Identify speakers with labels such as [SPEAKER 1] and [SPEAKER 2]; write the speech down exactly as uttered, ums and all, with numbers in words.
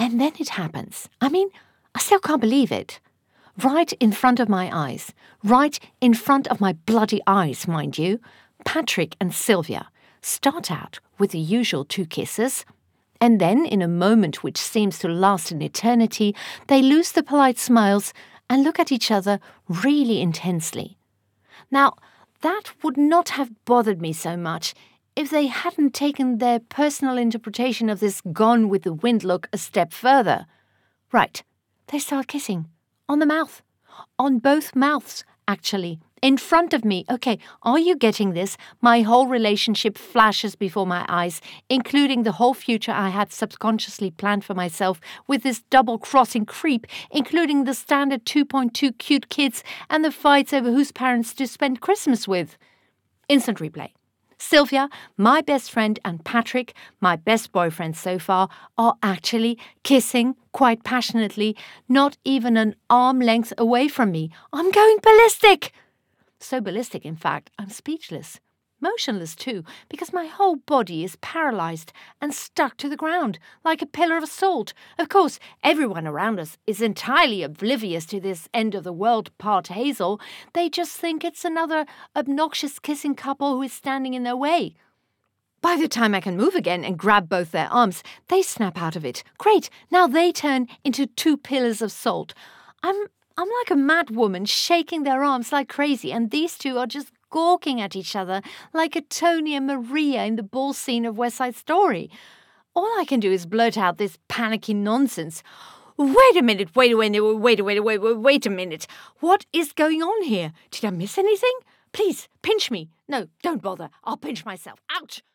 [SPEAKER 1] And then it happens. I mean, I still can't believe it. Right in front of my eyes, right in front of my bloody eyes, mind you, Patrick and Sylvia start out with the usual two kisses, and then, in a moment which seems to last an eternity, they lose the polite smiles and look at each other really intensely. Now, that would not have bothered me so much if they hadn't taken their personal interpretation of this Gone with the Wind look a step further. Right, they start kissing. On the mouth. On both mouths, actually. In front of me. Okay, are you getting this? My whole relationship flashes before my eyes, including the whole future I had subconsciously planned for myself with this double-crossing creep, including the standard two point two cute kids and the fights over whose parents to spend Christmas with. Instant replay. Sylvia, my best friend, and Patrick, my best boyfriend so far, are actually kissing quite passionately, not even an arm length away from me. I'm going ballistic! So ballistic, in fact, I'm speechless. Motionless too, because my whole body is paralysed and stuck to the ground, like a pillar of salt. Of course, everyone around us is entirely oblivious to this end-of-the-world part Hazel. They just think it's another obnoxious kissing couple who is standing in their way. By the time I can move again and grab both their arms, they snap out of it. Great, now they turn into two pillars of salt. I'm I'm like a mad woman shaking their arms like crazy, and these two are just gawking at each other like a Tony and Maria in the ball scene of West Side Story. All I can do is blurt out this panicky nonsense. Wait a minute, wait a minute, wait a minute, wait, wait, wait a minute. What is going on here? Did I miss anything? Please, pinch me. No, don't bother. I'll pinch myself. Ouch!